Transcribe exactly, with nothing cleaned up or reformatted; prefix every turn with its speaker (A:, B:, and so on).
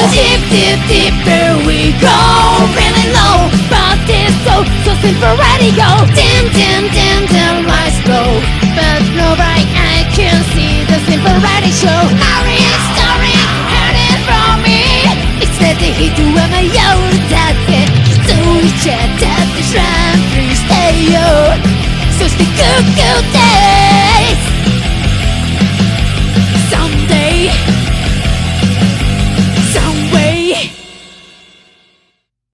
A: Deep, deep, deeper we go, really low, but it's so, so simple radio. Dim, dim, dim, dim, lights glow, but nobody I can see the simple radio show. Story, story, heard it from me. It's that the hit to a my own that get to each other, the shrine free stay yo. So stay good, good day.